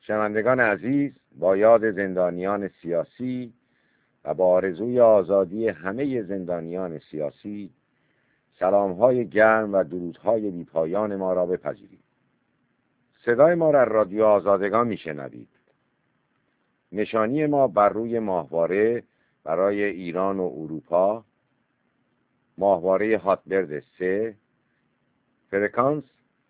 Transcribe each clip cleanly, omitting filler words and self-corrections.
شنوندگان عزیز، با یاد زندانیان سیاسی و با آرزوی آزادی همه زندانیان سیاسی، سلام‌های گرم و درودهای بی‌پایان ما را بپذیرید. صدای ما را رادیو آزادگان میشنوید. نشانی ما بر روی ماهواره برای ایران و اروپا، ماهواره هاتبرد 3، فرکانس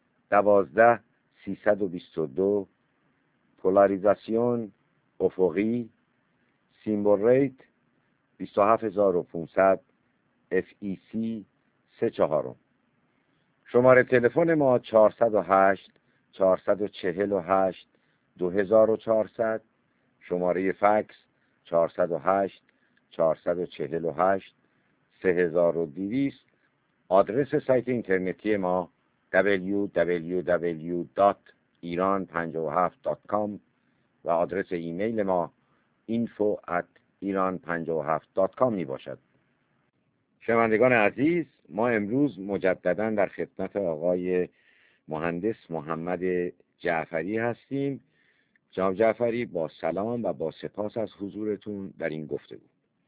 12322، پولاریزاسیون افقی، سیمبل ریت 27500، FEC 34. شماره تلفن ما 408 448 2400، شماره فکس 408 448 3200. آدرس سایت اینترنتی ما www.iran57.com و آدرس ایمیل ما info@iran57.com می باشد. شنوندگان عزیز، ما امروز مجددا در خدمت آقای مهندس محمد جعفری هستیم. جناب جعفری، با سلام و با سپاس از حضورتون در این گفتگو.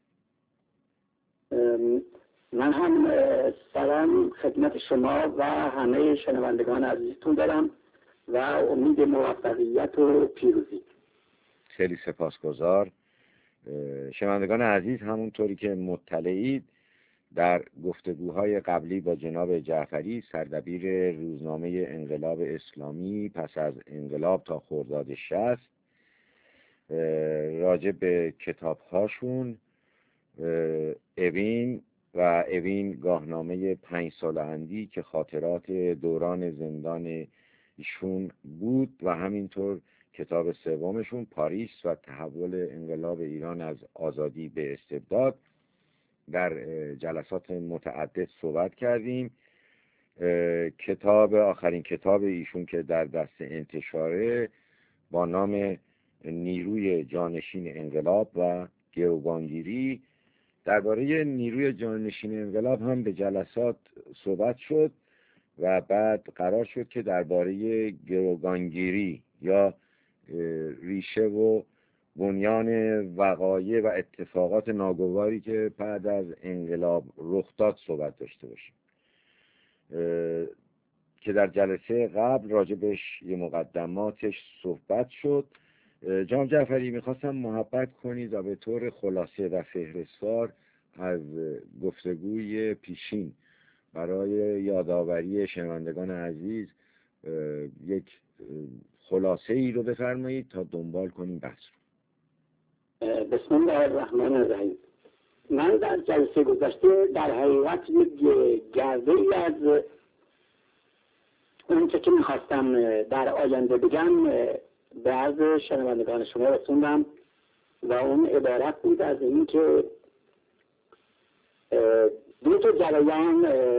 من هم سلام خدمت شما و همه شنوندگان عزیزتون دارم و امید موفقیت و پیروزی. خیلی سپاسگزار. شنوندگان عزیز، همونطوری که مطلعید، در گفتگوهای قبلی با جناب جعفری، سردبیر روزنامه انقلاب اسلامی پس از انقلاب تا خرداد 60، راجع به کتابهاشون اوین گاهنامه 5 سال اندی که خاطرات دوران زندان ایشون بود و همینطور کتاب سومشون پاریس و تحول انقلاب ایران از آزادی به استبداد، در جلسات متعدد صحبت کردیم. آخرین کتاب ایشون که در دست انتشاره با نام نیروی جانشین انقلاب و گروگانگیری، درباره نیروی جانشین انقلاب هم به جلسات صحبت شد و بعد قرار شد که درباره گروگانگیری یا ریشه و بنیان وقایع و اتفاقات ناگواری که بعد از انقلاب رخ داد صحبت داشته باشیم، که در جلسه قبل راجبش یه مقدماتش صحبت شد. جناب جعفری، میخواستم محبت کنید و به طور خلاصه و فهرستوار از گفتگوی پیشین برای یادآوری شنوندگان عزیز یک خلاصه ای رو بفرمایید تا دنبال کنیم بحث رو. بسم الله الرحمن الرحیم. من در جلسه گذشته در حقیقت یک گرده ای از اون که میخواستم در آینده بگم به عرض شنوندگان شما رسوندم و اون عبارت بود از این که دو تا جریان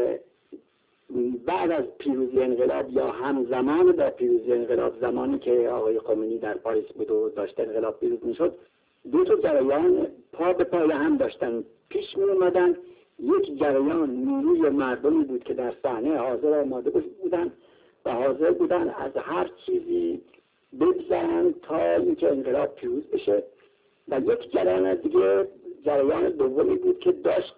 بعد از پیروزی انقلاب یا همزمان با پیروزی انقلاب، زمانی که آقای خمینی در پاریس بود و داشت انقلاب پیروز میشد، دو تا جریان پا به پای هم داشتن پیش می اومدن. یک جریان نیروی مردمی بود که در صحنه حاضر آماده بودن و حاضر بودن از هر چیزی بگذرن تا اینکه انقلاب پیروز بشه، و یک جریان دیگه، جریان دومی بود که داشت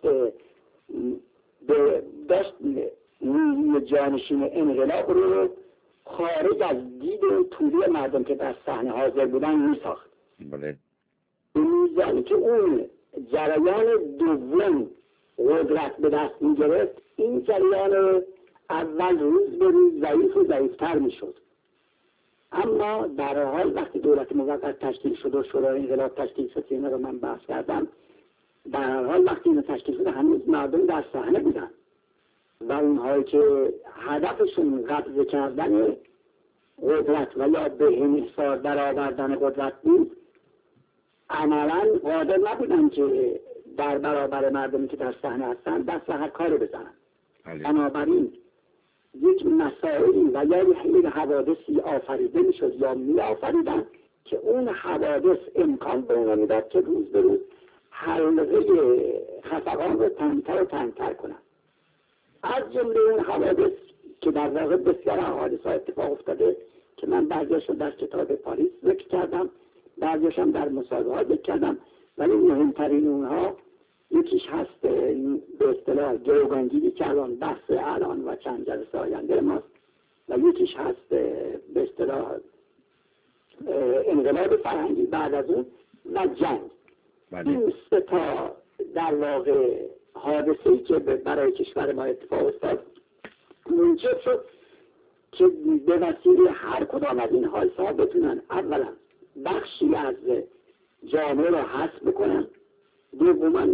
نیروی جانشین انقلاب رو خارج از دید و طولی مردم که در صحنه حاضر بودن میساخت. بله. به میزانی که اون جریان دوم قدرت به دست میگرفت، این جریان اول روز به روز ضعیف و ضعیفتر میشد. اما در حال وقتی دولت موقت تشکیل شد و شورای انقلاب تشکیل شد، اینا رو من بحث کردم، در حال وقتی اینو تشکیل شد هنوز مردم در صحنه بودن و اونهایی که هدفشون قبضه کردن قدرت و یا به انحصار در آوردن قدرت بود، عملا قادر نبودن که در برابر مردمی که در صحنه هستن دست به هر کاری بزنن. بنابراین یک مسائلی و یا یک حوادثی آفریده میشد یا می آفریدن که اون حوادث امکان به اون میداد که روز به روز حلقه خفقان رو تنگتر و تنگتر کنن. از جمله اون حوادث که در واقع بسیار حوادث ها اتفاق افتاده که من بعضیش رو در کتاب پاریس ذکر کردم، بعضیش هم در مصاحبه‌ها ذکر کردم، ولی مهمترین اونها یکیش هست به اصطلاح گروگانگیری که الان بحث الان و چند جلسه آینده ماست، و یکیش هست به اصطلاح انقلاب فرهنگی بعد از اون و جنگ. این سه تا در واقع حادثه‌ای که برای کشور ما اتفاق افتاد موجب شد که به وسیله هر کدام از این حادثه‌ها بتونن اولا بخشی از جامعه را حذف بکنن، دوما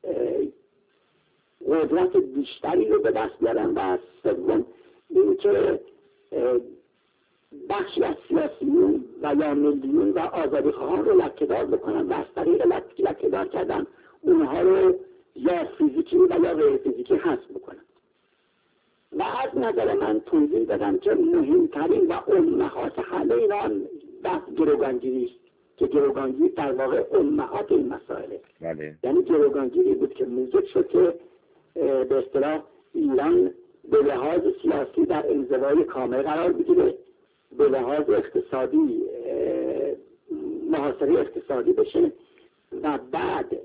قدرت بیشتری رو به دست بیارن، و سوم اینکه بخشی از سیاسیون و یا ملیون و آزادیخواهان رو لکه‌دار بکنن و از طریق لکه‌دار کردن اونها رو یا فیزیکی و یا غیر فیزیکی حذف بکنن. و از نظر من توضیح دادم که مهمترین و امهات همه اینا بحث گروگانگیری است که گروگانگیری در واقع امهات این مسائله. یعنی گروگانگیری بود که موجب شد که به اصطلاح ایران به لحاظ سیاسی در انزوای کامل قرار بگیره، به لحاظ اقتصادی محاصره اقتصادی بشه و بعد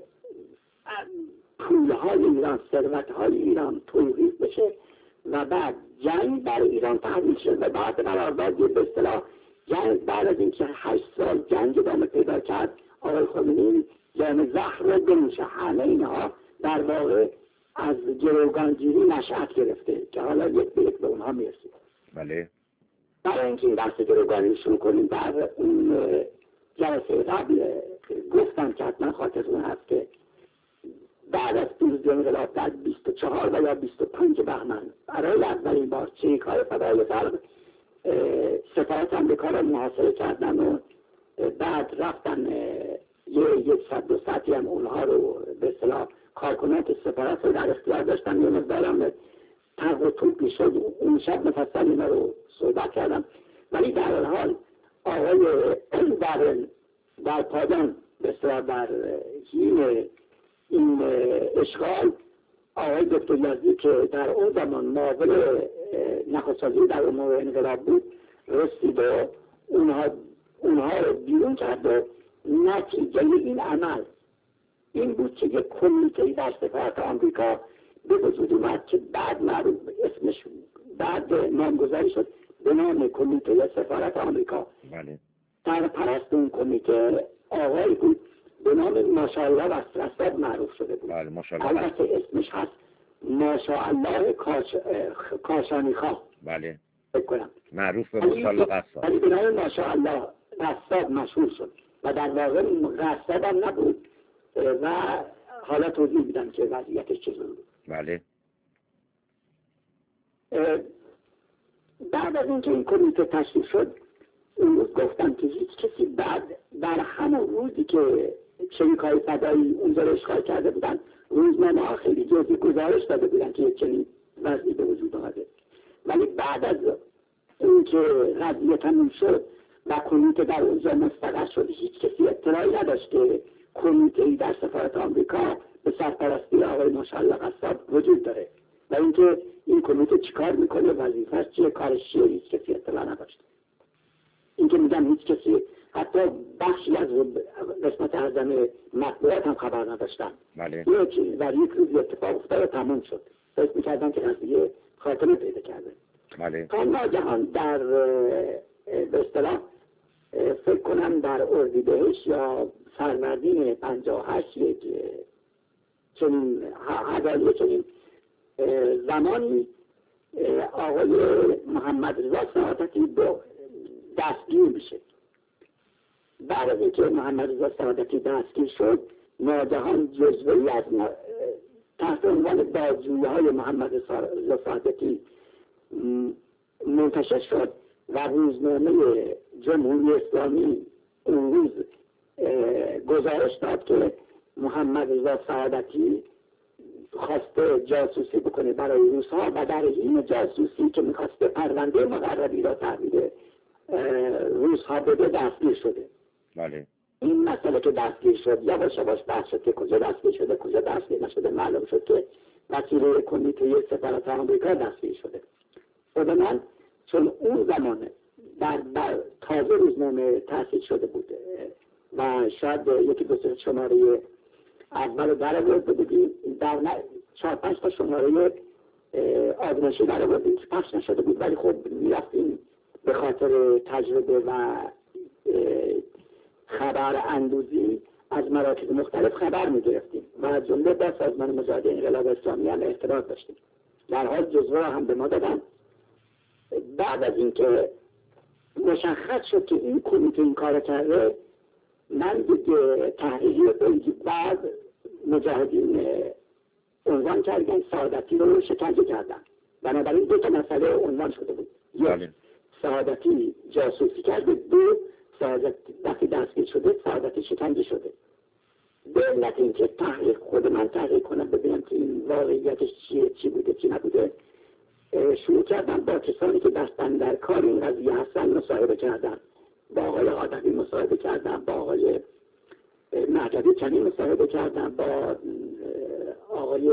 پولهای ایران، ثروتهای ایران توقیف بشه و بعد جنگ بر ایران تحمیل شد و بعد قراردادی به اصطلاح جنگ بعد از اینکه 8 سال جنگ ادامه پیدا کرد آقای خمینی جام زهر رو بنوشه. همه اینها در واقع از گروگانگیری نشأت گرفته که حالا یک به یک به اونها میرسیم. بله. برای اینکه این بحث گروگانگیری شروع کنیم، در اون جلسه قبل گفتم که حتما خاطرتون هست که بعد از پیروزی انقلاب در 24 و یا 25 بهمن برای اولین بار چریک‌های فدای فرق سفارت آمریکا را محاصره کردن و بعد رفتن یه صد و سطحی هم اونها رو به اصطلاح کارکنات سفارت رو در اختیار داشتن. یه مقدارم تق و توپ میشد. اون شب مفصل اینا رو صحبت کردم، ولی در هر حال آقای در پایان به اصطلاح در حین این اشغال آقای دکتر یزدی که در اون زمان معاون نخست وزیر در امور انقلاب بود رسید و اونها رو بیرون کرد و نتیجه این عمل این بود که یک کمیته در سفارت آمریکا به وجود اومد که بعد معروف اسمش بعد نامگذاری شد به نام کمیته سفارت آمریکا. بله. سرپرست اون کمیته آقای بود به نام ماشاءالله وصل‌آباد معروف شده بود. بله ماشاءالله. البته اسمش هست ماشاءالله کاشانی خواه. بله. بکنم. معروف به ماشاءالله قصاب. ولی به نام ماشاءالله قصاب مشهور شد و در واقع قصاب هم نبود و حالا توضیح میدم که وضعیتش چطور بود. بله. بعد از اینکه این کمیته تشکیل شد اون روز گفتم که هیچ کسی بعد در همون روزی که شریک‌های فدایی اونجا رو اشغال کرده بودن روزنامه‌ها خیلی جزئی گزارش داده بودن که یک چنین وضعی به وجود آمده، ولی بعد از اینکه قضیه تموم شد و کمیته در اونجا مستقر شد هیچ کسی اطلاعی نداشت که کمیته‌ای در سفارت آمریکا به سرپرستی آقای ماشاءالله قصاب وجود داره و اینکه این کمیته چیکار میکنه، وظیفه‌اش چیه، کارش چیه، هیچ کسی اطلاع نداشت. اینکه میگم هیچ کسی حتی بخشی از قسمت اعظم مطبوعات هم خبر نداشتن. بله. در یک روز اتفاق افتاد و تموم شد. فکر میکردن که قضیه خاتمه پیدا کرده. بله. تا ناگهان در به اصطلاح فکر کنم در اردیبهشت یا فروردین 58 یک چنین حوالی چنین زمانی آقای محمد رضا سعادتی دستگیر میشه. بعد از اینکه محمد رضا سعادتی دستگیر شد ناگهان جزوه‌ای از تحت عنوان بازجویی‌های محمد رضا سعادتی منتشر شد و روزنامه جمهوری اسلامی اون روز گزارش داد که محمد رضا سعادتی خواسته جاسوسی بکنه برای روس‌ها و در حین جاسوسی که می‌خواسته پرونده مقرری را تحویل روس‌ها بده دستگیر شده. بله. این مسئله که دستگیر شد یواش یواش بحث شد که کجا دستگیر شده کجا دستگیر نشده، معلوم شد که وسیله کمیته سفارت آمریکا دستگیر شده. خود من چون اون زمان تازه روزنامه تأسیس شده بود و شاید یکی دو سه شماره اول رو در آورده بودیم، در 4-5 تا شماره آزمایشی در آوردیم که پخش نشده بود، ولی خب میرفتیم به خاطر تجربه و خبر اندوزی از مراکز مختلف خبر میگرفتیم و از جمله با سازمان مجاهدین انقلاب اسلامی هم ارتباط داشتیم. در حال جزوه هم به ما دادن. بعد از اینکه مشخص شد که این کمیته این کار کرده، من دیگه تحقیقی بعد مجاهدین عنوان کردن سعادتی رو شکنجه کردن. بنابراین دو تا مسئله عنوان شده بود. یک، سعادتی جاسوسی کرده، دو، سعادتی وقتی دستگیر شده سعادتی شکنجه شده. به علت اینکه خود من تحقیق کنم ببینم که این واقعیتش چیه، چی بوده چی نبوده، شروع کردم با کسانی که دستن در کار این قضیه هستن مصاحبه کردم. با آقای عادلی مصاحبه کردم، با آقای مهدوی کنی مصاحبه کردم، با آقای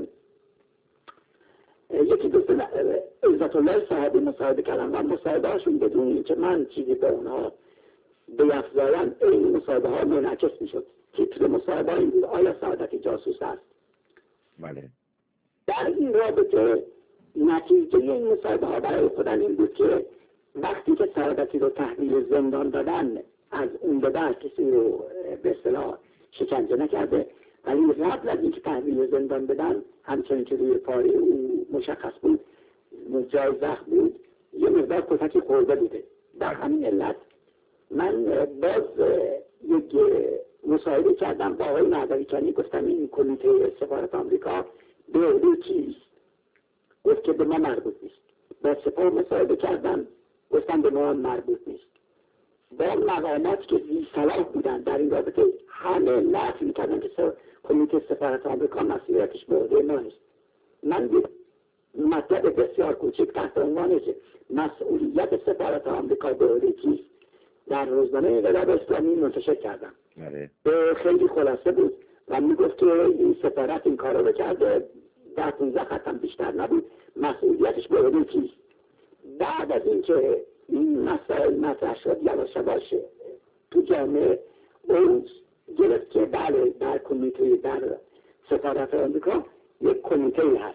یکی دوست عزت الله صاحبی مصاحبه کردم و مصاحبه هاشون بدون اینکه من چیزی به اونها بیفزایم این مصاحبه ها منعکس میشد. تیتر مصاحبه این بود: آیا سعادتی جاسوس است؟ بله. در این رابطه نتیجه این مصاحبه ها برای خودم این بود که وقتی که سعادتی رو تحویل زندان دادن، از اون به بعد کسی رو به اصطلاح شکنجه نکرده، ولی قبل از اینکه تحویل زندان بدن همچنین که روی پاره او مشخص بود جای زخم بود، یه مقدار کتکی خورده بوده. در همین علت من باز یک مصاحبه کردم با آقای مهدوی کنی، گفتم این کمیته سفارت آمریکا به عهده کیست؟ گفت که به ما مربوط نیست. با سپاه مصاحبه کردم، گفتم به ما مربوط نیست. با مقامات که زی صلاح بودن در این رابطه همه نفی می‌کردن که کمیته سفارت آمریکا مسئولیتش به عهده ما نیست. من یک مطلب بسیار کوچک تحت عنوان مسئولیت سفارت آمریکا به عهده کیست در روزنامه انقلاب اسلامی منتشر کردم. خیلی خلاصه بود و میگفت که این سفارت این کارو رو کرده، در 15 خط هم بیشتر نبود، مسئولیتش به عهده کیست. بعد از اینکه این مسائل مطرح شد یواش یواش تو جامعه اوج گرفت که بله در کمیته در سفارت آمریکا یک کمیته هست.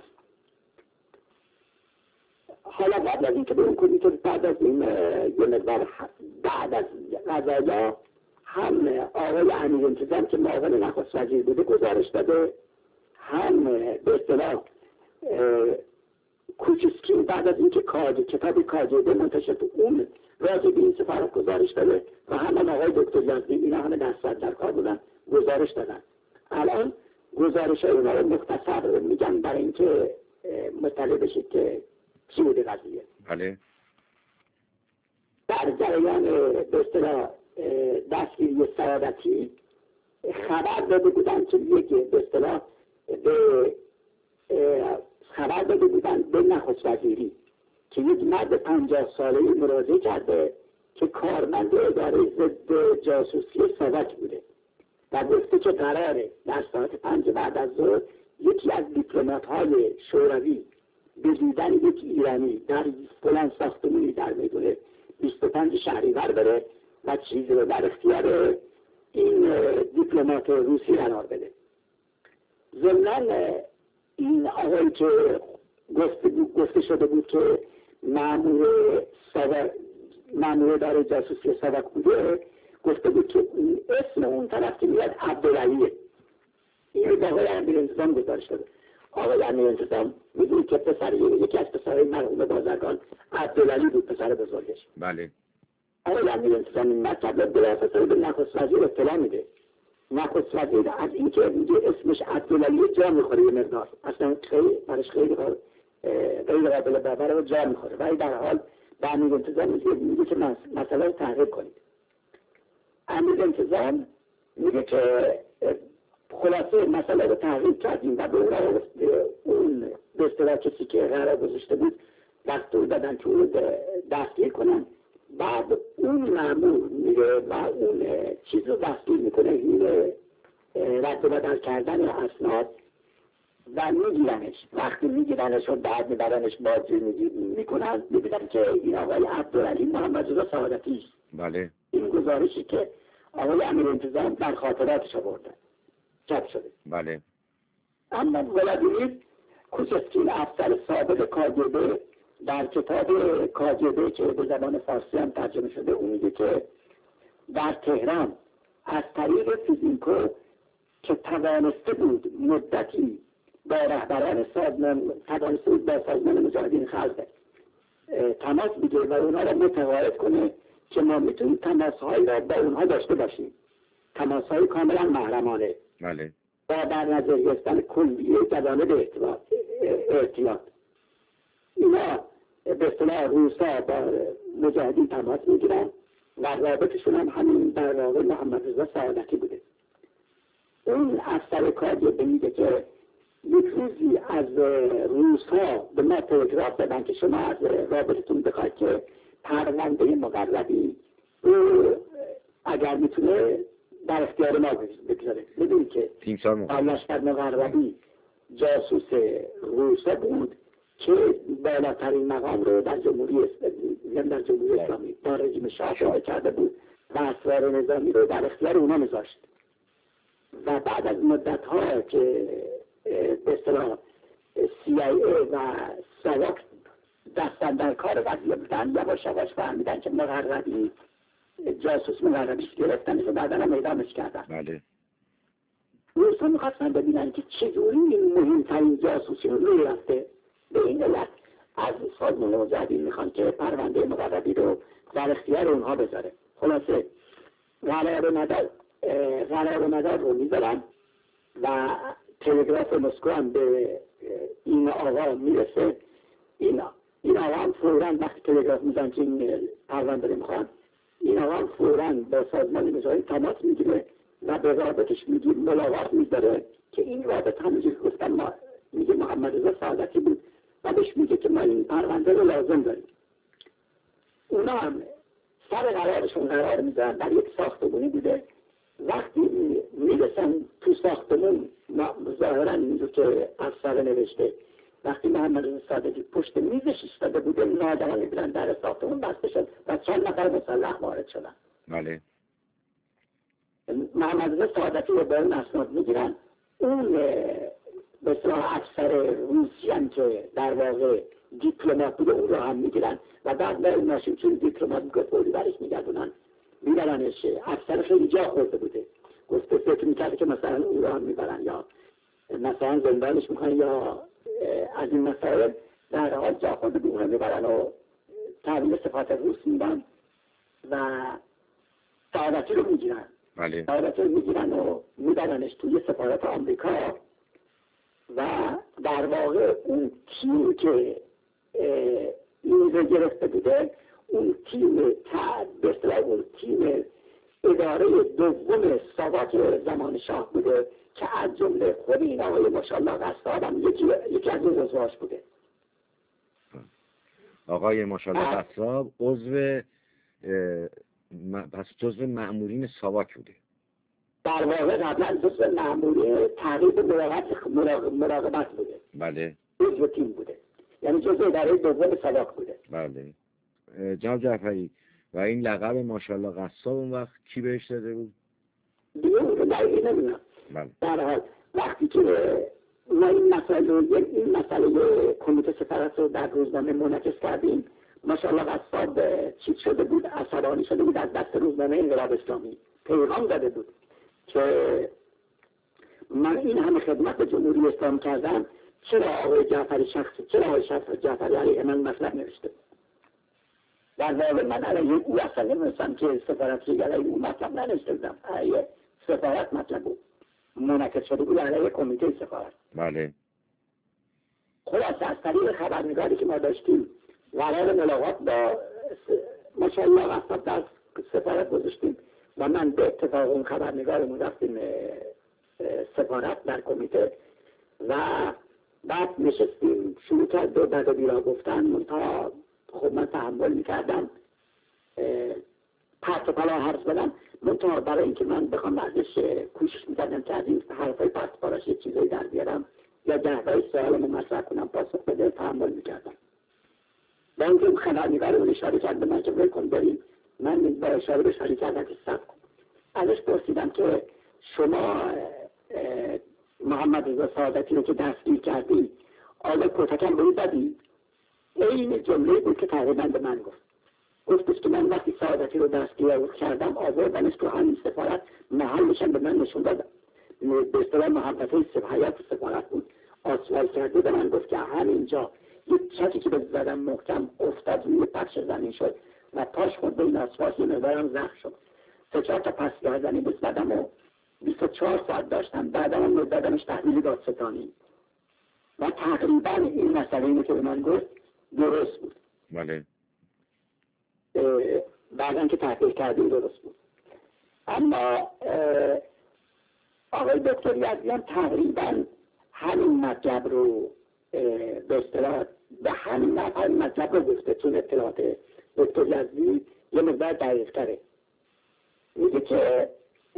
حالا بعد از اینکه به اون کمیته بعد از این یه مقدار بعد از قضایا هم آقای امیرانتظام که معاون نخست وزیر بوده گزارش داده، هم به اصطلاح کوچسکی بعد از اینکه کتاب کاجده منتشر تو اون راجع به این سفارت گزارش داده و هم آقای دکتر یزدی اینا همه در کار بودن گزارش دادن. الان گزارش های اونا رو مختصر میگم برای اینکه مطلع بشید که چی بوده قضیه. بله. در جریان به اصطلاح دستگیری سعادتی خبر داده بودن که یک به اصطلاح خبر داده بودن به نخست وزیری که یک مرد 50 ساله‌ای مراجعه کرده که کارمند اداره ضد جاسوسی ساواک بوده و گفته که قراره در ساعت 5 بعد از ظهر یکی از دیپلمات‌های شوروی به دیدن یک ایرانی در فلان ساختمانی در میدون 25 شهریور بره و چیزی رو در اختیار این دیپلمات روسی قرار بده. ضمن این آقایی که گفته شده بود که مأمور اداره جاسوسی ساواک بوده، گفته بود که اسم اون طرف که میاد عبدالعلیه. این به آقای امیرانتظام گزارش داده. آقای امیرانتظام میدونی که یکی از پسرهای مرحوم بازرگان عبدالعلی بود، پسر بزرگش. بله. آقای امیرانتظام این مطلب بلافاصله به نخست وزیر اطلاع میده. نخست وزیر از اینکه میگه اسمش عبدالعلی جا میخوره یه مقدار، اصلا برش خیلی غیر قابل باوره و جا میخوره، ولی در حال به امیرانتظام میگه که مسئله رو تحقیق کنید. امیرانتظام میگه که خلاصه مسئله رو تحقیق کردیم و به اون به اصطلاح کسی که قرار گذاشته بود دستور دادن که اون دستگیر کنن. بعد اون مأمور میره و اون چیز رو دستگیر میکنه، این رد و بدل کردن اسناد و میگیرنش. وقتی میگیرنش و بعد میبرنش بازجویی میکنن، میبینن که این آقای عبدالعلی محمد رضا سعادتی است. بله. این گزارشی که آقای امیرانتظام در خاطراتش آورده چاپ شده. بله. اما ولادیمیر کوچسکین، افسر سابق کاگبه، در کتاب کاگبه که به زبان فارسی هم ترجمه شده، اون میگه که در تهران از طریق فیزینکو که توانسته بود مدتی با رهبران سازمان، توانسته بود با سازمان مجاهدین خلق تماس بگیره و اونها را متقاعد کنه که ما میتونیم تماسهایی را با اونها داشته باشیم، تماسهای کاملا محرمانه. بله. و در نظر گرفتن کلیه جوانب احتیاط. اینا به اصطلاح روسا با مجاهدین تماس میگیرن و رابطشون هم همین در واقع محمد رضا سعادتی بوده. اون افسر کاگبه میگه که یک روزی از روسا به ما تلگراف دادن که شما از رابطتون بخواید که پرونده مقربی اگر میتونه در اختیار ما بگذاره. ببینید که لشکر مقربی جاسوس روسا بود که بالاترین مقام رو در جمهوری اسلامی با رژیم شاه پیدا کرده بود و اسرار نظامی رو در اختیار اونا میذاشت. و بعد از مدت ها که به اصطلاح CIA و ساواک دستن در کار قضیه بودن، یواش یواش فهمیدن که مقربی جاسوس مقربیش گرفتنش و بعدا هم اعدامش کردن. بله. روسا میخواستن ببینن که چجوری این مهمترین جاسوسی رو روی رفته. به این علت از سازمان مجاهدین میخوان که پرونده مقربی رو در اختیار اونها بذاره. خلاصه قرار مدار رو میذارن و تلگراف مسکو هم به این آقا میرسه. این آقا هم فوراً وقتی تلگراف میزن که این پرونده رو میخوان، این آقا هم فوراً با سازمان مجاهدین تماس میگیره و به رابطش ملاقات میذاره که این رابط همونجوری گفتم ما میگه محمد رضا سعادتی بود و بهش میگه که ما این پرونده رو لازم داریم. اونا هم سر قرارشون قرار میذارن در یک ساختمونی بوده. وقتی میرسن تو ساختمون ظاهرا اینجور که افسر نوشته وقتی محمد رضا سعادتی پشت میزش ایستاده بوده، ناگهان میبینن در ساختمون بسته شد و چند نفر مسلح وارد شدن. بله. محمد رضا سعادتی رو با اون اسناد میگیرن. اون به اصطلاح افسر روسی هم که در واقع دیپلمات بوده اون رو هم میگیرن و بعد برای ماشین چون دیپلمات میگه فوری برش میگردونن میبرنش. افسر خیلی جا خورده بوده، گفته فکر میکرده که مثلا اون رو هم میبرن یا مثلا زندانش میکنن یا از این مسائل، در حال جا خورده بود اون رو میبرن و تحویل سفارت روس میدن و سعادتی رو میگیرن. بله. سعادتی رو میگیرن و میبرنش توی سفارت آمریکا و در واقع اون تیم که این رو گرفته بوده، اون تیم به اصطلاح اون تیم اداره دوم ساواک زمان شاه بوده که از جمله خود این آقای ماشاءالله قصاب هم یکی از اون عضواش بوده. آقای ماشاءالله قصاب جزو مأمورین ساواک بوده. در واقع قبلا جزو مأمورین تعقیب مراقبت بوده. بله. جزو تیم بوده، یعنی جزو اداره دوم ساواک بوده. بله. جناب جعفری، و این لقب ماشاءالله قصاب اون وقت کی بهش داده بود؟ دیگه اون رو دقیقی نمیدونم. بله. در حال وقتی که ما این مسئله کمیته سفارت رو در روزنامه منعکس کردیم، ماشاءالله قصاب چیز شده بود، عصبانی شده بود از دست روزنامه انقلاب اسلامی. پیغام داده بود که من این همه خدمت به جمهوری اسلامی کردم، چرا آقای جعفری علیه من مطلب نوشته؟ در واقع من علیه او اصلا نمیستم که سفارتی علیه او مطلب ننوشته بودم، علیه سفارت مطلب بود، منعکس شده بود علیه کمیته سفارت. بله. خلاصه از طریق خبرنگاری که ما داشتیم قرار ملاقات با ماشاءالله قصاب در سفارت گذاشتیم و من به اتفاق اون خبرنگارمون رفتیم سفارت در کمیته و بعد نشستیم شروع کرد به بد و بیرا گفتن. تا خب من تحمل میکردم پرت و پلا حرف بدم، منتها برای اینکه من بخوام ازش کوشش میکردم که از این حرفای پرت و پلاش یه چیزایی در بیارم یا 10 سوالمو مطرح کنم پاسخ بده تحمل میکردم. با اینکه خبرنگار اون اشاره کرد به من که بکن بریم، من با اشاره به اشاره کردم که صبر کن. ازش پرسیدم که شما محمد رضا سعادتی رو که دستگیر کردی آیا کتکم روی زدی؟ این جمله بود که تقریبا به من گفتش که من وقتی سعادتی رو دستگیر کردم آوردنش تو همین سفارت، محلشم به من نشون دادم، به اصطلاح محبته حیات سفارت بود، آسوال کرده به من گفت که همینجا یک چکی که به زدم محکم افتاد روی پخش زمین شد و پاش خود به این آسفالت یه مقدارم زخم شد. 3-4 تا پسگاه زنی بود زدم و 24 ساعت داشتم، بعدم هم زدمش تحویل دادستانی و تقریبا این مسئله اینه که به من گفت درست بود. بله. بعدن که تحقیق کردیم درست بود. اما آقای دکتر یزدی تقریبا همین مطلب رو به اصطلاح به همین مطلب رو گفته. چون اطلاعات دکتر یزدی یه مقدار دقیق تره. میگه که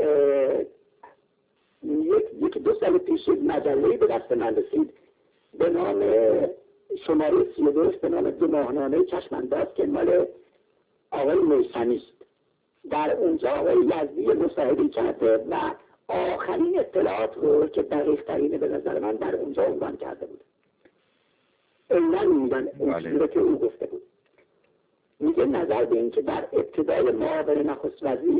1-2 سال پیش مجله‌ای به دست من رسید به نام شماره 32 به نام 2 ماهنامه چشم‌انداز که مال آقای میثمی است. در اونجا آقای یزدی مصاحبه کرده و آخرین اطلاعات رو که دقیق ترینه به نظر من در اونجا عنوان کرده بود. علم میدن اون چیزی رو که او گفته بود. میگه نظر به این که در ابتدای معاون نخست وزیر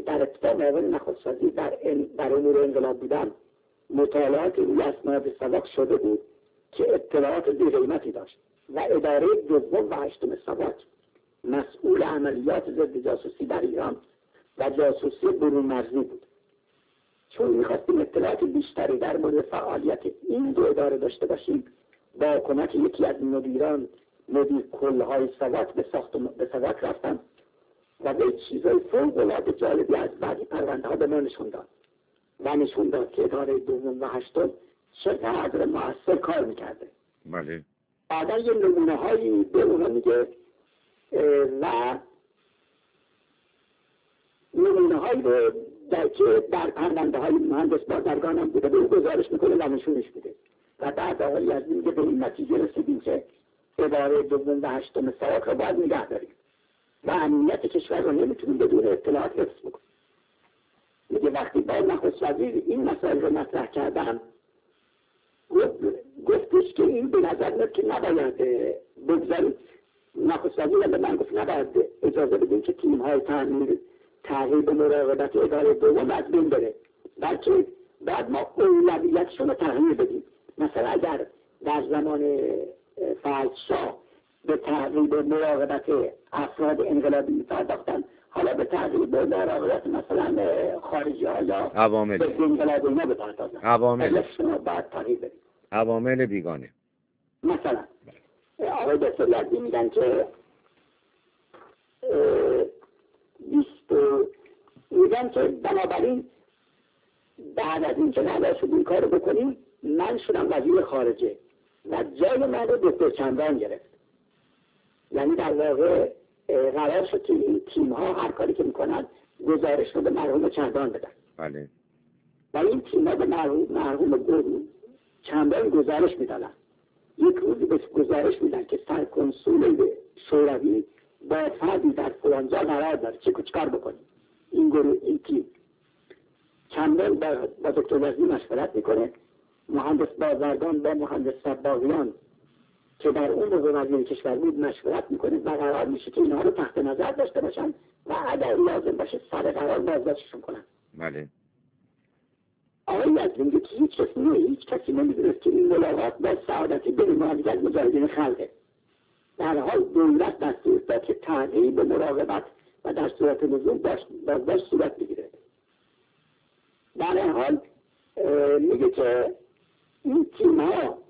در امور انقلاب بودم، مطالعات روی اسناد ساواک شده بود که اطلاعات بی‌قیمتی داشت و اداره 2 و 8 ساواک مسئول عملیات ضد جاسوسی در ایران و جاسوسی برون مرزی بود. چون می‌خواستیم اطلاعات بیشتری در مورد فعالیت این 2 اداره داشته باشیم، با کمک یکی از مدیر کلهای ساواک به ساواک رفتم و به چیزای فوق‌العاده جالبی از بعضی پرونده ها به ما نشون داد که اداره 2 و 8 چقدر مؤثر کار میکرده. بله. بعدا یه نمونه هایی به اونا میگه و نمونه هایی رو در پرونده های مهندس بازرگان هم بوده به او گزارش میکنه و نشونش میده و بعد آقای یزدی میگه به این نتیجه رسیدیم که اداره 2 و 8 ساواک رو باید نگه داریم و امنیت کشور رو نمیتونیم بدون اطلاعات حفظ بکنیم. میگه وقتی با نخست وزیر این مسائل رو مطرح کردم گفتش که این به نظر میاد که نباید بگذاریم. نخست وزیر به من گفت نباید اجازه بدیم که تیم‌های تعقیب مراقبت اداره 2 از بین بره، بلکه بعد ما اولویتشون رو تغییر بدیم. مثلا اگر در زمان فضلشاه به تعقیب مراقبت افراد انقلابی می‌پرداختن، حالا به تعقیب مراقبت مثلا خارجی ها یا عوامل به انقلاب اینا بپردازن. عوامل باید تغییر بدیم. عوامل بیگانه. مثلا آقای دکتر یزدی میگن که میگن که بنابراین بعد از این که قرار شد این کار رو بکنیم من شدم وزیر خارجه و جای من رو دکتر چمران گرفت. یعنی در واقع قرار شد که این تیم ها هر کاری که میکنن گزارش رو به مرحوم چمران بدن. بله. و این تیم ها به مرحوم چمران گزارش میدادن. یک روزی به گزارش میدن که سرکنسول شوروی با فردی در فلانجا قرار داره چیکار بکنیم. این تیم چمران با دکتر یزدی مشورت میکنه، مهندس بازرگان با مهندس سباقیان که در اون موقع وزیر کشور بود مشورت میکنه و قرار میشه که اینها رو تحت نظر داشته باشن و اگر لازم باشه سر قرار بازداشتشون کنن. بله. آقای یزدی میگه که هیچ کسی نمیدونست که این ملاقات با سعادتی به نمایندگی از مجاهدین خلقه. در حال دولت دستور داد که تعقیب مراقبت و در صورت لزوم بازداشت صورت بگیره. در این حال میگه که این تیم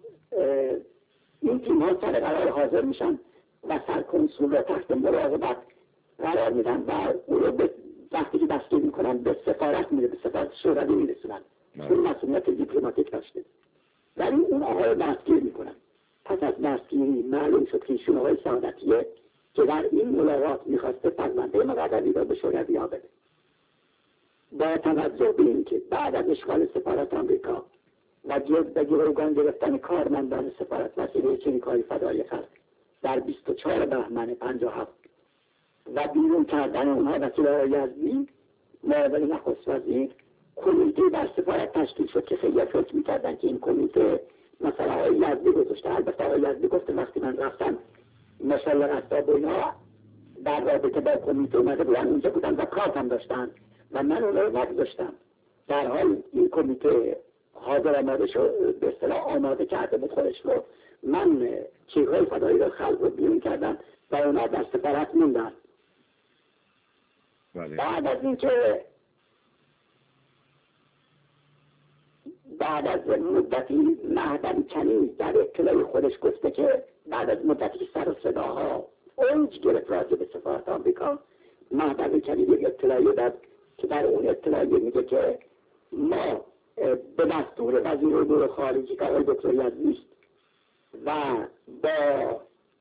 ها سر قرار حاضر میشن و سرکنسول رو تحت مراقبت قرار میدن و او رو وقتی که دستگیر میکنن به سفارت میره، به سفارت شوروی میرسونن. اون مسئولیت دیپلماتیک داشته. ولی اون آقا رو دستگیر میکنن. پس از دستگیری معلوم شد که ایشون آقای سعادتیه که در این ملاقات میخواسته پرونده مقدمی را به شوروی ها بده. با توجه به این که بعد از اشغال سفارت آمریکا و جلب گروگان گرفتن کارمندان سفارت وسیله چریک‌های فدای خلق در 24 بهمن 57 و بیرون کردن اونها وکیل آقای یزدی معاون نخست وزیر، کمیته در سفارت تشکیل شد که خیلی فکر می‌کردن که این کمیته مثلا آقای یزدی گذاشته. البته آقای یزدی گفته وقتی من رفتم ماشاءالله رفتاب اینا در رابطه با کمیته اومده بودن اونجا بودن و کارت هم داشتن و من اونها رو نگذاشتم. در حال این کمیته حاضر آماده شد، به اصطلاح آماده کرده بود خودش رو. من چیزهای فدایی رو خلق رو بیرون کردم و اونا در سفارت موندن. بعد از اینکه بعد از مدتی مهدوی کنی در اطلاع خودش گفته که بعد از مدتی سر و صداها اوج گرفت راجع به سفارت آمریکا، مهدوی کنی یک اطلاعیه داد که در اون اطلاعیه میگه که ما به دستور وزیر امور خارجه که آقای دکتر یزدی است و با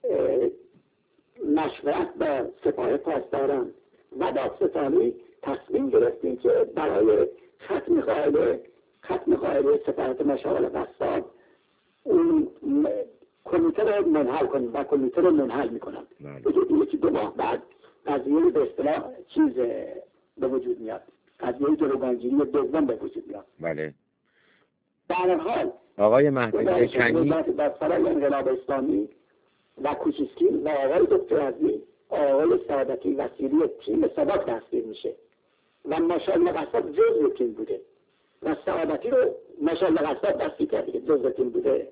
مشورت با سپاه پاسداران و دادستانی تصمیم گرفتیم که برای ختم قائله سفارت مشاور قصاب اون کمیته رو منحل کنیم و کمیته رو منحل میکنم. یکی 2 ماه بعد قضیه به اصطلاح چیز به وجود میاد، قضیه گروگانگیری دوم به وجود میاد. بله. در حال آقای مهدوی کنی در سرای انقلاب اسلامی و کوچیسکی و آقای دکتر یزدی، آقای سعادتی وسیلی تیم سباک دستگیر میشه و ماشاءالله قصاب جزء تیم بوده و سعادتی رو ماشاءالله قصاب دستگیر کرده که جزء تیم بوده.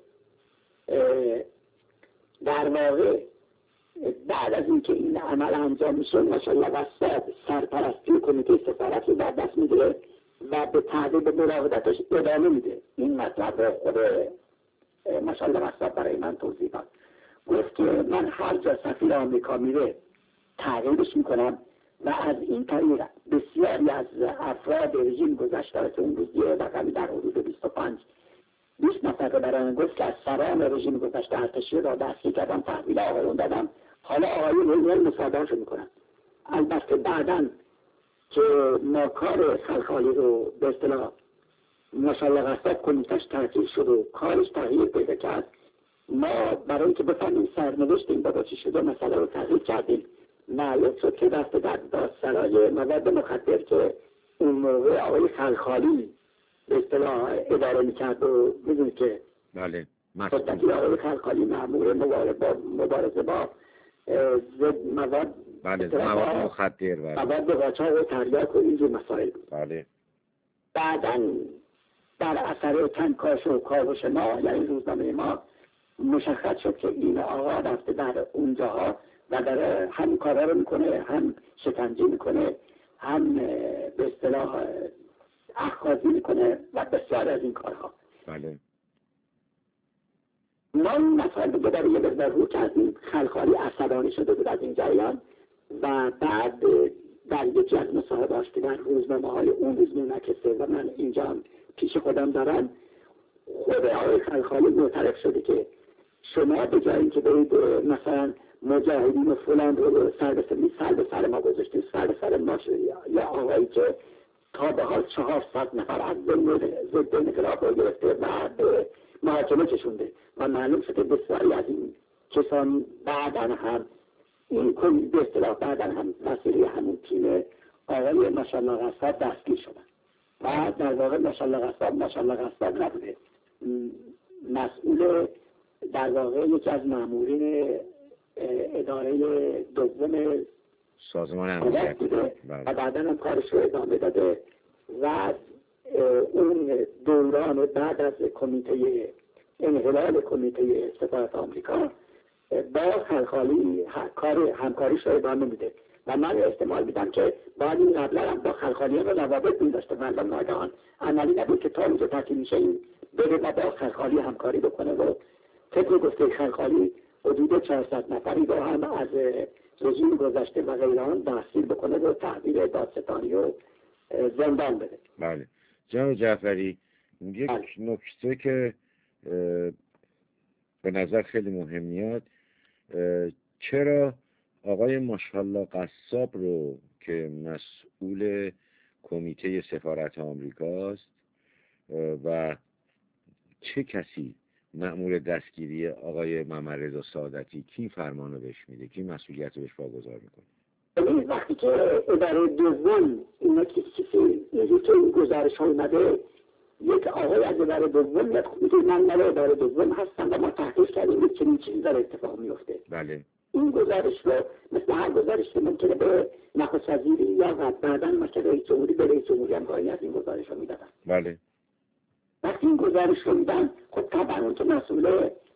در واقع بعد از اینکه این عمل انجام میشه ماشاءالله قصاب سرپرستی کمیته سفارت رو در دست میگیره و به تعقیب مراقبتش ادامه میده. این مطلب رو خود ماشاءالله قصاب برای من توضیح داد. گفت که من هر جا سفیر آمریکا میره تعقیبش میکنم و از این طریق بسیاری از افراد رژیم گذشته که اون روز یه رقمی در حدود 20 نفر رو برای گفت که از سران رژیم گذشته ارتشی را دستگیر کردم، تحویل آقایون دادم، حالا آقایون مصادرهشون میکنن. البته بعداً که ما کار خلخالی رو به اصطلاح ماشاءالله قصاب کمیتش تعطیل شد و کارش تغییر پیدا کرد، ما برای که بفهمیم سرنوشت این بابا چی شده مسئله رو تغییر کردیم. معلوم شد که دست در دادسرای مواد مخدر که اون موقع آقای خلخالی به اصطلاح اداره میکرد و میدونید که بله خودتی آقای خلخالی مأمور مبارزه با مواد مخدر مواد قاچاق و تریاک و اینجور مسائل بود. بله. بعداً در اثر کنکاش و کاوش ما یعنی روزنامه ما مشخص شد که این آقا رفته در اونجاها و در هم کارا رو میکنه، هم شکنجه میکنه، هم به اصطلاح اخاذی میکنه و بسیار از این کارها. بله. ما این مسائل رو برای یه مقدار رو کردیم. خلخالی عصبانی شده بود از این جریان و بعد در یکی از مصاحبه‌هاش که در روزنامه‌های اون روزنامه نکسته و من اینجا پیش خودم دارم، خود آقای خلخالی معترف شده که شما به جایی که برید مثلا مجاهدین و فلان رو سر به سر ما گذاشتید، سر به سر ما شد، یا آقایی که تا به حال 400 نفر از ضد انقلاب رو گرفته و به محاکمه کشونده و معلوم شده بسیاری از این کسان بعداً هم این کلی به اصطلاح بعداً هم وسیله همون تیم آقای ماشاءالله قصاب دستگیر شدن و در واقع ماشاءالله قصاب نبوده، مسئول در واقع یکی از مامورین اداره دوم سازمان امنیت بوده و بعدا هم کارش رو ادامه داده و اون دوران بعد از کمیته انحلال کمیته سفارت آمریکا با خلخالی همکاریش رو ادامه میده و من احتمال میدم که بعد این قبلا هم با خلخالی رو روابط میداشته و ناگهان عملی نبود که تا اونجا تعطیل میشه این بره و با خلخالی همکاری بکنه و طبق گفته خلخالی حدود 400 نفری رو هم از رژیم گذشته و غیران دستگیر بکنه و تحویل دادستانی و زندان بده. بله. جناب جعفری، یک نکته که به نظر خیلی مهم میاد، چرا آقای ماشاءالله قصاب رو که مسئول کمیته سفارت آمریکاست و چه کسی مأمور دستگیری آقای محمدرضا سعادتی؟ کی فرمانو بهش میده؟ کی مسئولیت بهش واگذار میکنه؟ وقتی که اداره دوم اینا که این گزارش اومده، یک آقای از اداره دوم میاد میگه من اداره دوم هستم و ما تحقیق کردیم چنین چیزی داره اتفاق میفته. بله. این گزارش رو مثل هر گزارش که ممکنه به نخست وزیری یا بعداً مثل رئیس جمهوری به رئیس جمهوری هم گاهی از این گزارش رو میدادن. بله. وقتی این گزارش رو میدن، خب طبعا اون که مسئول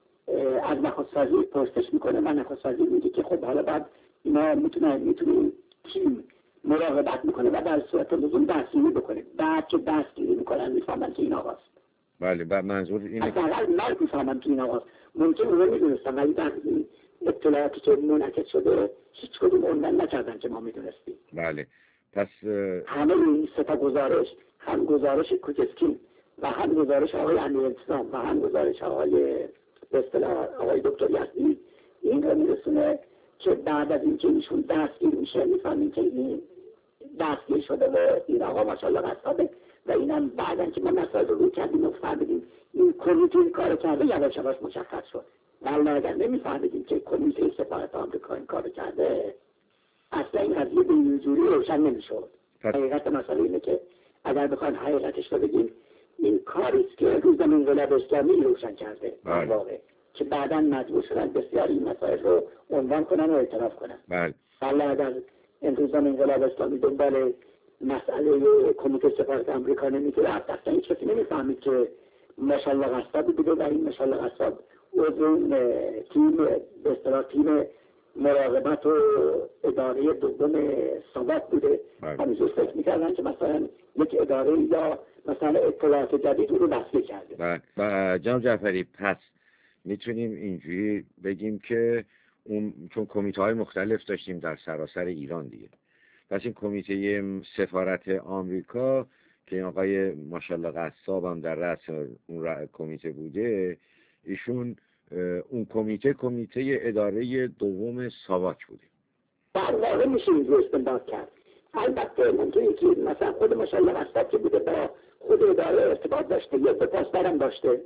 از نخست وزیر پرسش میکنه و نخست وزیر میگه که خب حالا بعد اینا میتونیم تیم مراقبت میکنه و در صورت لزوم دستگیری بکنه. بعد که دستگیری میکنن میفهمن که این آقاست. بله. بعد منظور اینه که اصلا من میفهمم که این آقاست. ممکن اونو میدونستم ولی در اطلاعاتی که منعکس شده هیچ کدوم عنوان نکردن که ما میدونستیم. بله. پس همه این سه تا گزارش، هم گزارش کوچسکی و هم گزارش آقای امیرالسلام و هم گزارش آقای به اصطلاح آقای دکتر یزدی، این رو میرسونه که بعد از اینکه ایشون دستگیر میشه میفهمیم که این دستگیر شده و این آقا ماشاءالله قصابه و اینم بعداً که ما مسائل رو کردیم و فهمیدیم این کمیته این کار کرده یواش یواش مشخص شد. ولی اگر نمیفهمیدیم که کمیته سفارت آمریکا این کار کرده، اصلا این قضیه به اینجوری روشن نمیشد. حقیقت مسئله اینه که اگر بخوایم حقیقتش رو بگیم، این کاری است که روزنامه انقلاب اسلامی روشن کرده در واقع، که بعداً مجبور شدن بسیار این مسائل رو عنوان کنن و اعتراف کنن. بله. حالا اگر روزنامه انقلاب اسلامی دنبال مسئله کمیته سفارت آمریکا نمی‌رفت، اصلا هیچ کسی نمی‌فهمید که ماشاءالله قصابی بوده و این ماشاءالله قصاب اون تیم به اصطلاح تیم مراقبت و اداره دوم ثبات بوده. همینجور فکر می‌کردن که مثلا یک اداره یا مثلا اطلاعات جدید رو دستگیر کرده. بله. جناب جعفری، پس میتونیم اینجوری بگیم که چون کمیته‌های مختلف داشتیم در سراسر ایران دیگه، پس این کمیته سفارت آمریکا که این آقای ماشاءالله قصاب هم در رأس اون کمیته بوده، ایشون اون کمیته اداره دوم ساواک بوده. در واقع میشه این رو استنباط کرد. البته ممکنه که مثلا خود ماشاءالله قصاب که بوده با خود اداره ارتباط داشته یا به پاسدارم داشته.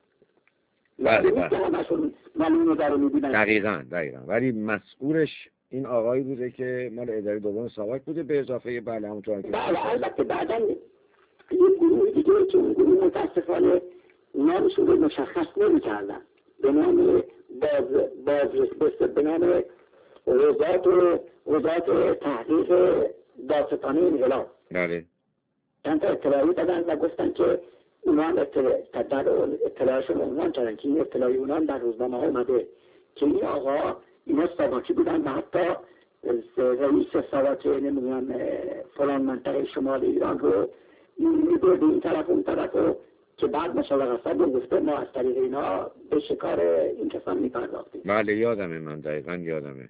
بله. دقیقاً. ولی مسئولش این آقایی بوده که مال اداره دوم ساواک بوده، به اضافه بله همونطور که بله. البته بعداً یه گروه دیگه که اون گروه متاسفانه نامشون رو مشخص نمی‌کردن، به نام به نام وزارت تحقیق دادستانی انقلاب. بله. چند تا اطلاعی دادن و گفتن که اونا هم اطلاعشون عنوان کردن که این اطلاعی اونا هم در روزنامه ها اومده که این آقا اینا ساواکی بودن و حتی رئیس ساواک نمیدونم فلان منطقه شمال ایران رو میبرده این طرف اون طرف رو، که بعد ماشاءالله قصاب گفته ما از طریق اینا به شکار این کسان میپرداختیم. بله یادمه، من دقیقاً یادمه.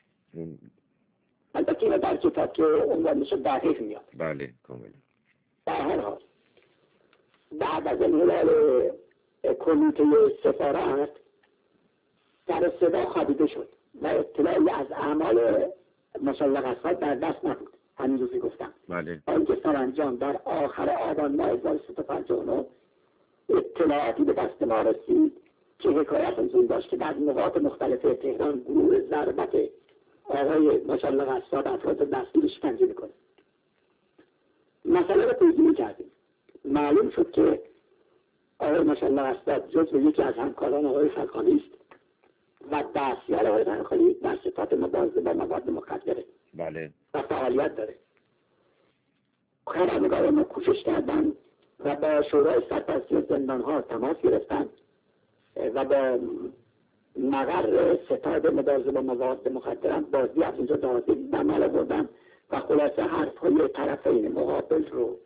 البته این در کتاب که عنوان میشه دقیق میاد. بله کاملا. در هر حال بعد از انحلال کمیته سفارت سر صدا خوابیده شد و اطلاعی از اعمال ماشاءالله قصاب در دست نبود. همین روزی گفتم. بله. آنکه سرانجام در آخر آبان ماه 1359 اطلاعاتی به دست ما رسید که حکایت از این داشت که در نقاط مختلف تهران گروه ضربت آقای ماشاءالله قصاب افراد دستگیر شکنجه میکنه. مسئله رو پیگیری کردیم. معلوم شد که آقای ماشاءالله قصاب جزو یکی از همکاران آقای خلخالی است و دستیار آقای خلخالی در صفت مبارزه با مواد مخدره. بله. و فعالیت داره. خبرنگاران ما کوشش کردن و با شورای سرپرستی زندان‌ها تماس گرفتن و با مقر ستاد مبارزه با مواد مخدر بازی از اونجا دازی به عمل آوردن و خلاصه حرف‌های طرفین مقابل رو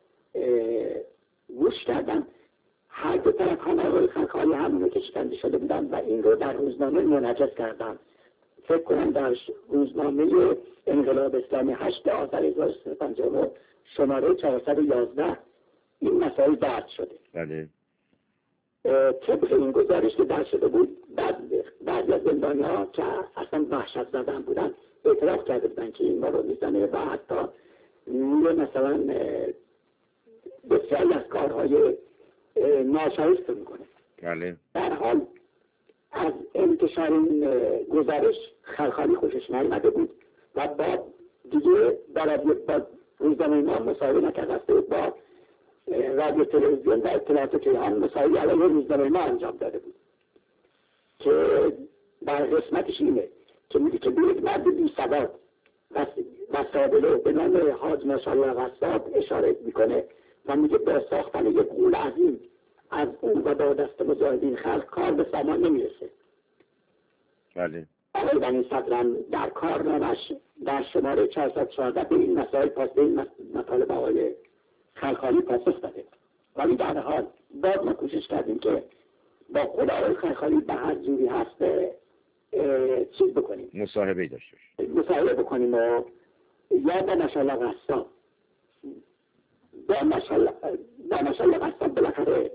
گوش کردن. هر دو طرف هم آقای خلخالی همونو که شکنجه شده بودن و این رو در روزنامه منعکس کردن. فکر کنم در روزنامه انقلاب اسلامی 8 آذر 1359 شماره 411 این مسائل درج شده. بله. طبق این گزارش که درج شده بود، بعضی از زندانی‌ها که اصلا وحشت زدن بودن اعتراف کرده بودن که این ما رو میزنه و حتی مثلا بسیاری از کارهای ناشایست میکنه. بله. در حال از انتشار این گزارش خلخالی خوشش نیامده بود و با دیگه با روزنامه ما مصاحبه نکرده بود، با رادیو تلویزیون و اطلاعات کیهان مصاحبه علیه روزنامه ما انجام داده بود که در قسمتش اینه که میگه که یک مرد بی سواد و سابقه به نام حاج ماشاءالله قصاب اشاره میکنه و میگه با ساختن یک غول عظیم از اون و با دست مجاهدین خلق کار به سامان نمیرسه. بله. آقای بنی صدران در کارنامه‌اش در شماره 414 به این مسائل به این مطالب آقای خلخالی پاسخ داده. ولی در حال باز ما کوشش کردیم که با خود آقای خلخالی به هر جوری هست چیز بکنیم، مصاحبه داشته باشیم، مصاحبه بکنیم و یا با ماشاءالله قصاب با ماشاءالله قصاب بالاخره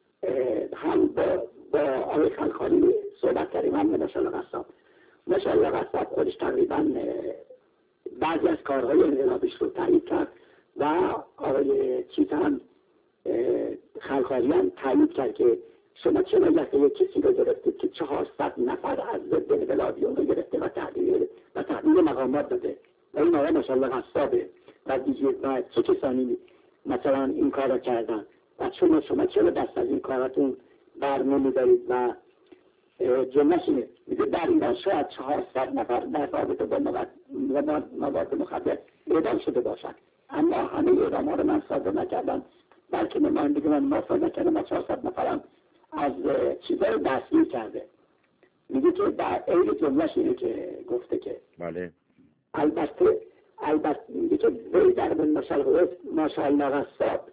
هم با آقای خلخالی صحبت کردیم، هم ماشاءالله قصاب. ماشاءالله قصاب خودش تقریبا بعضی از کارهای انقلابیش رو تایید کرد و آقای چیز هم خلخالی هم تایید کرد که شما چرا یک کسی رو گرفتید که 400 نفر از ضد انقلابیون رو گرفته و تحلیل مقامات داده و این آقای ماشاءالله قصابه و دیگه و چه کسانی مثلا این کار رو کردن و شما چرا دست از این کاراتون بر نمیدارید و جمعش اینه میگه در ایران شاید 400 نفر در رابطه با مواد مخدر اعدام شده باشد، اما همه اعدام ها رو من صادر نکردم، بلکه نمایندگی من موافق نکردم و 400 نفرم از چیزای دستگیر کرده. میگه که در عین جملهش اینه که گفته که بله البته میگه که وی در ماشاءالله قصاب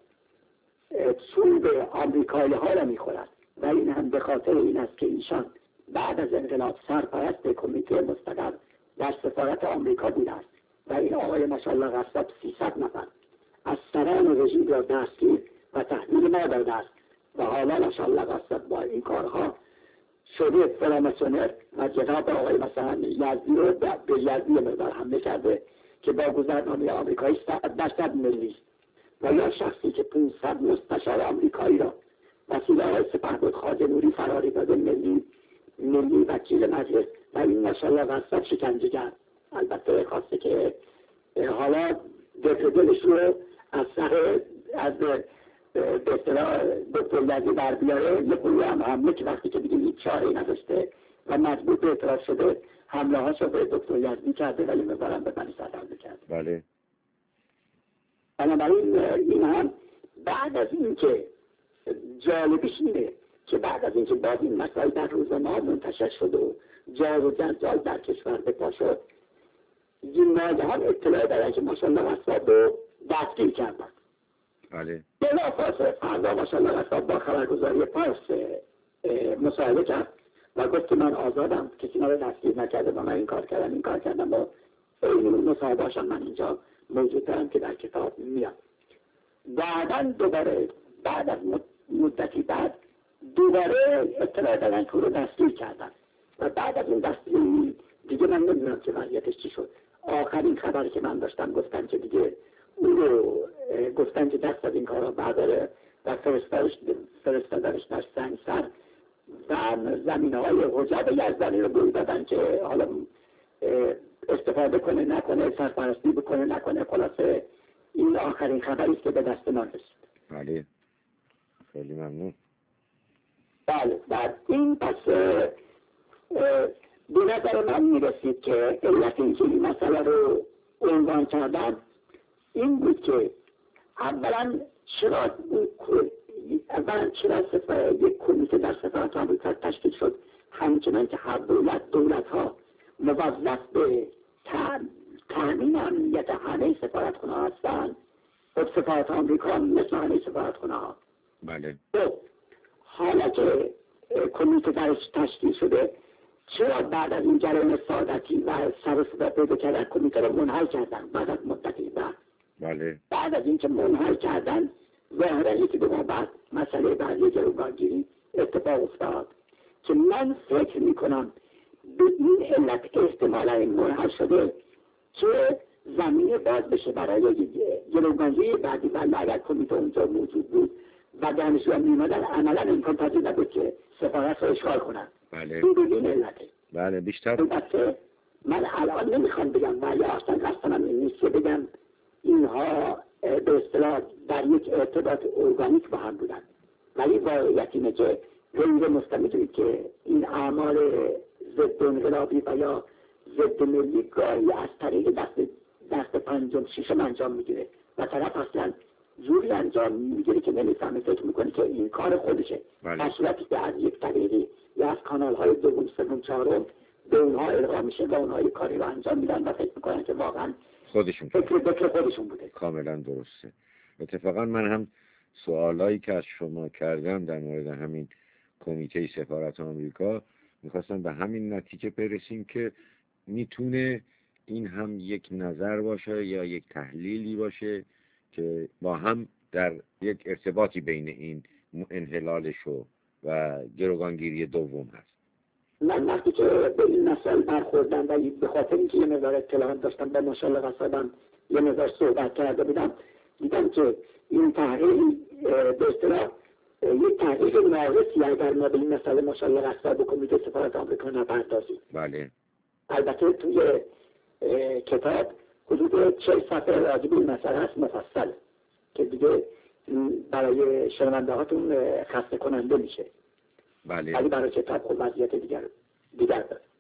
چون به آمریکایی ها را میخورد و این هم به خاطر این است که ایشان بعد از انقلاب سرپرست کمیته مستقر در سفارت آمریکا بوده است و این آقای ماشاءالله قصاب 300 نفر از سران رژیم را دستگیر و تحویل ما داده است و حالا ماشاءالله قصاب با این کارها شده فراماسونر و جناب آقای مثلا یزدی رو به یزدی مقدار حمله کرده که با گذرنامه آمریکایی 100% ملی است و یا شخصی که 500 مستشار آمریکایی را وسیله های سپهبد خواجه نوری فراری داده ملی وکیل مجلس و این ماشاءالله قصاب شکنجهگر. البته خواسته که حالا دلش رو از به اصطلاح دکتر یزدی بر بیاره یه پولی هم حمله که وقتی که دیگه هیچ چاره‌ای نداشته و مجبور به اعتراف شده حمله هاشو به دکتر یزدی کرده ولی میبرم به بنی صدران کرده. بله. بنابراین این هم بعد از این که جالبش اینه که بعد از این که باز این مسائل در روزنامه منتشر شد و جار و جنجال در کشور به پا شد، این ناگهان اطلاع دارن که ماشاءالله قصاب رو دستگیر کردن. بله. بلافاصله فردا ماشاءالله قصاب با خبرگزاری پارس مصاحبه کرد و گفت که من آزادم، کسی ما رو دستگیر نکرده و من این کار کردم و این مصاحبه هاشم من اینجا موجود دارم که در کتاب میاد. بعداً دوباره بعد از مدتی بعد دوباره اطلاع دادن که رو دستگیر کردن و بعد از اون دستگیری دیگه من نمیدونم که وضعیتش چی شد. آخرین خبری که من داشتم گفتن که دیگه اون رو گفتن که دست از این کار رو برداره و فرستادنش در سنگسر و زمینه‌های حجاب یزدانی رو گوی دادن که حالا استفاده کنه نکنه، سرپرستی بکنه نکنه. خلاصه این آخرین خبری است که به دست ما رسید. بله. خیلی ممنون. بله. بعد این پس به نظر من میرسید که علت اینکه این مسئله رو عنوان کردن این بود که اولا چرا یک کمیته در سفارت آمریکا تشکیل شد، همچنان که هر دولت ها موظف به تامین امنیت همه سفارتخانه ها هستند. خب سفارت آمریکا مثل همه سفارتخانه ها. بله. حالا که کمیته درش تشکیل شده چرا بعد از این جریان سعادتی و سر و صدا پیدا کردن کمیته رو منحل کردن بعد از مدتی بعد؟ بله. بعد از اینکه منحل کردن ظاهرا یکی دو ماه بعد مسئله بعدی گروگانگیری اتفاق افتاد که من فکر میکنم به این علت احتمالا این منحل شده که زمینه باز بشه برای گروگانگیری بعدی. ولی اگر کمیته اونجا موجود بود و دانشجویان می‌آمدن عملاً امکان پذیر نبود که سفارت رو اشغال کنن. بله این بدین علته. بله بیشتر. البته من الان نمیخوام بگم ولی اصلا قصدم این نیست که بگم اینها به اصطلاح در یک ارتباط ارگانیک با هم بودن، ولی واقعیت اینه که غیر مستمدید که این اعمال ضد انقلابی و یا ضد ملی گاهی از طریق دست پنجم ششم انجام میگیره و طرف اصلا جوری انجام میگیره که نمیفهمه، فکر میکنه که این کار خودشه، در صورتی که از یک طریقی یا از کانال های دوم سوم چهارم به اونها القا میشه و اونها یک کاری رو انجام میدن و فکر میکنن که واقعا خودشون فکر خودشون بوده. کاملا درسته. اتفاقا من هم سوالایی که از شما کردم در مورد همین کمیته سفارت آمریکا میخواستم به همین نتیجه برسیم که میتونه این هم یک نظر باشه یا یک تحلیلی باشه که با هم در یک ارتباطی بین این انحلالش و گروگانگیری دوم هست. من وقتی که به این مسائل برخوردم و به خاطر اینکه یه مقدار اطلاعات داشتم با ماشاءالله قصدم یه مقدار صحبت کرده بودم، دیدم که این تحقیق به اصطلاح یک تحقیق ناقصی اگر ما به این مسئله ماشاءالله قصد به کمیته سفارت آمریکا نپردازیم. بله. البته توی کتاب حدود 40 صفحه راجع به این مسئله هست مفصل که دیگه برای شنونده هاتون خسته کننده میشه. بله. ولی برای کتاب خب وضعیت دیگر داره.